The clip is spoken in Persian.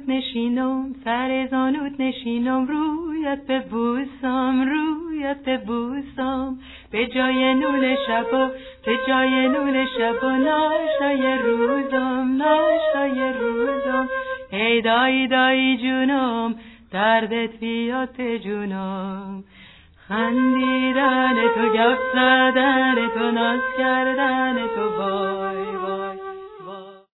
نشینم، سر زانوت نشینم، رویت ببوسم، رویت ببوسم، به جای نون شبا، به جای نون شبا، ناشتای روزم، ناشتای روزم. ای دایی دایی جونم، دردت بیاد به جونم. خندیدن تو، گپ زدن تو، ناز کردن تو، وای وای.